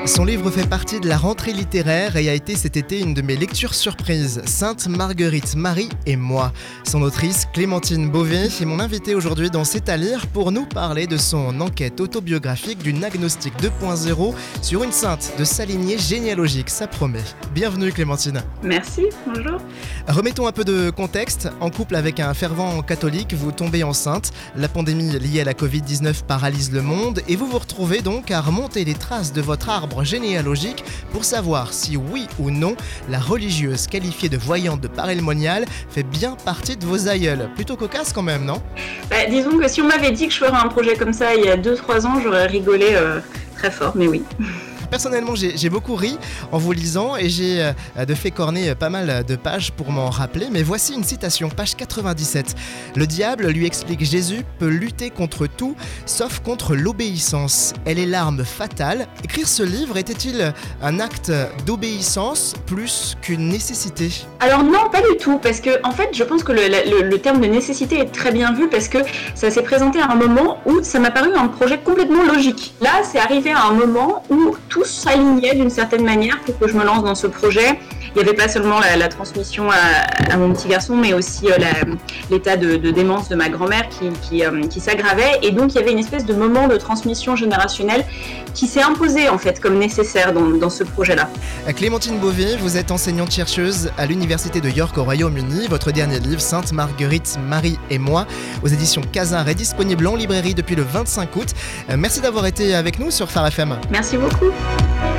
Son livre fait partie de la rentrée littéraire et a été cet été une de mes lectures surprises, Sainte Marguerite, Marie et moi. Son autrice, Clémentine Beauvais, est mon invitée aujourd'hui dans C'est à lire pour nous parler de son enquête autobiographique d'une agnostique 2.0 sur une sainte de sa lignée généalogique, ça promet. Bienvenue Clémentine. Merci, bonjour. Remettons un peu de contexte. En couple avec un fervent catholique, vous tombez enceinte. La pandémie liée à la Covid-19 paralyse le monde et vous vous retrouvez donc à remonter les traces de votre arbre généalogique pour savoir si oui ou non la religieuse qualifiée de voyante de Paray-le-Monial fait bien partie de vos aïeuls. Plutôt cocasse quand même, non ? Disons que si on m'avait dit que je ferais un projet comme ça il y a 2-3 ans, j'aurais rigolé très fort, mais oui. Personnellement, j'ai beaucoup ri en vous lisant et j'ai de fait corner pas mal de pages pour m'en rappeler. Mais voici une citation, page 97. Le diable, lui explique Jésus, peut lutter contre tout, sauf contre l'obéissance. Elle est l'arme fatale. Écrire ce livre était-il un acte d'obéissance plus qu'une nécessité ? Alors non, pas du tout, parce que en fait, je pense que le terme de nécessité est très bien vu parce que ça s'est présenté à un moment où ça m'a paru un projet complètement logique. Là, c'est arrivé à un moment où tout s'alignait d'une certaine manière pour que je me lance dans ce projet. Il n'y avait pas seulement la transmission à mon petit garçon, mais aussi l'état de démence de ma grand-mère qui s'aggravait. Et donc, il y avait une espèce de moment de transmission générationnelle qui s'est imposé en fait comme nécessaire dans ce projet-là. Clémentine Beauvais, vous êtes enseignante-chercheuse à l'Université de York au Royaume-Uni. Votre dernier livre, Sainte Marguerite, Marie et moi, aux éditions Casar, est disponible en librairie depuis le 25 août. Merci d'avoir été avec nous sur Phare FM. Merci beaucoup.